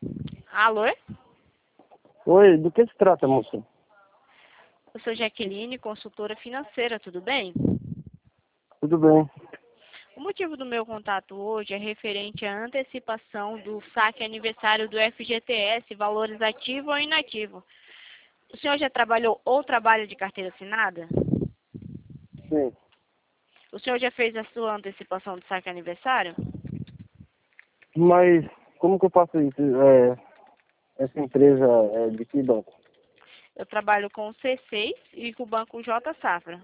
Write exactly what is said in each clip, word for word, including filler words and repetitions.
Alô? Oi, do que se trata, moça? Eu sou Jaqueline, consultora financeira, tudo bem? Tudo bem. O motivo do meu contato hoje é referente à antecipação do saque aniversário do F G T S, valores ativo ou inativo. O senhor já trabalhou ou trabalha de carteira assinada? Sim. O senhor já fez a sua antecipação do saque aniversário? Mas como que eu faço isso? É, essa empresa é de que banco? Eu trabalho com o C seis e com o Banco J Safra.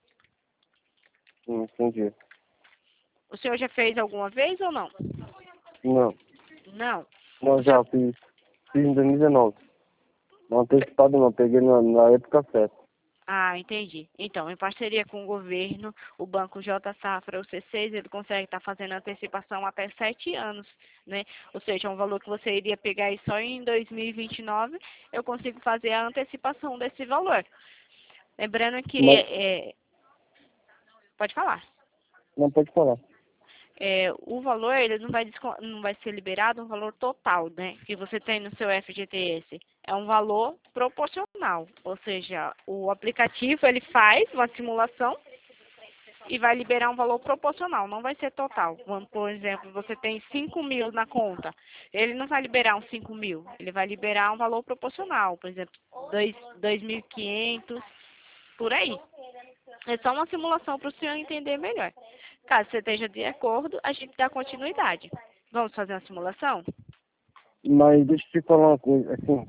Não entendi. O senhor já fez alguma vez ou não? Não. Não. Não, O senhor... já fiz. Fiz em dois mil e dezenove. Não antecipado não, peguei na, na época certa. Ah, entendi. Então, em parceria com o governo, o Banco J Safra, o C seis, ele consegue estar fazendo antecipação até sete anos, né? Ou seja, um valor que você iria pegar aí só em dois mil e vinte e nove, eu consigo fazer a antecipação desse valor. Lembrando que, Mas é, pode falar. não pode falar. É, o valor ele não vai, desco- não vai ser liberado um valor total, né, que você tem no seu F G T S. É um valor proporcional, ou seja, o aplicativo ele faz uma simulação e vai liberar um valor proporcional, não vai ser total. Quando, por exemplo, você tem cinco mil na conta, ele não vai liberar uns cinco mil, ele vai liberar um valor proporcional, por exemplo, dois mil e quinhentos, por aí. É só uma simulação para o senhor entender melhor. Caso você esteja de acordo, a gente dá continuidade. Vamos fazer uma simulação? Mas deixa eu te falar uma coisa, assim,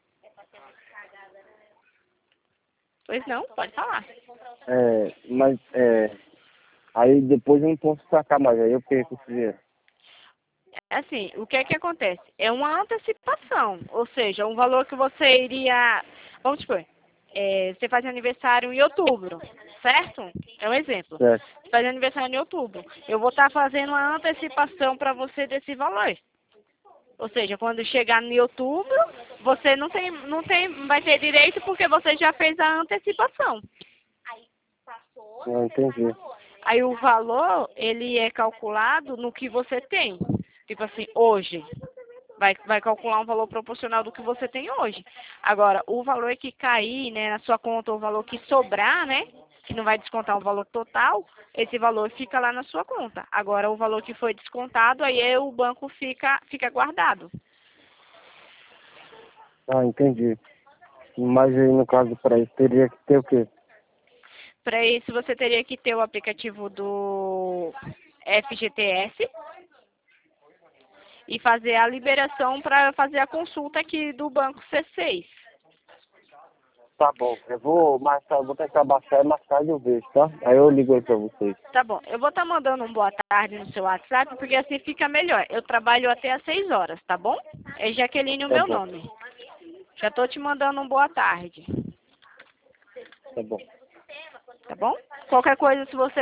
Pois não, pode falar. é, mas é, aí depois eu não posso sacar mais, aí eu perco esse dinheiro. Assim, o que é que acontece? É uma antecipação, ou seja, um valor que você iria, vamos supor, é, você faz aniversário em outubro, certo? É um exemplo. Certo. Você faz aniversário em outubro. Eu vou estar fazendo uma antecipação para você desse valor. Ou seja, quando chegar em outubro, você não tem, não tem, vai ter direito porque você já fez a antecipação. Não entendi. Aí o valor, ele é calculado no que você tem. Tipo assim, hoje. Vai, vai calcular um valor proporcional do que você tem hoje. Agora, o valor que cair, né, na sua conta, o valor que sobrar, né, que não vai descontar o valor total, esse valor fica lá na sua conta. Agora, o valor que foi descontado, aí é, o banco fica, fica guardado. Ah, entendi. Mas aí no caso para isso teria que ter o quê? Para isso, você teria que ter o aplicativo do F G T S e fazer a liberação para fazer a consulta aqui do Banco C seis. Tá bom, eu vou mais tarde, vou tentar baixar e mais tarde eu vejo, tá? Aí eu ligo aí pra vocês. Tá bom, eu vou estar mandando um boa tarde no seu WhatsApp, porque assim fica melhor. Eu trabalho até às seis horas, tá bom? É Jaqueline o Tá meu bom, nome. Já tô te mandando um boa tarde, tá bom. tá bom? Qualquer coisa, se você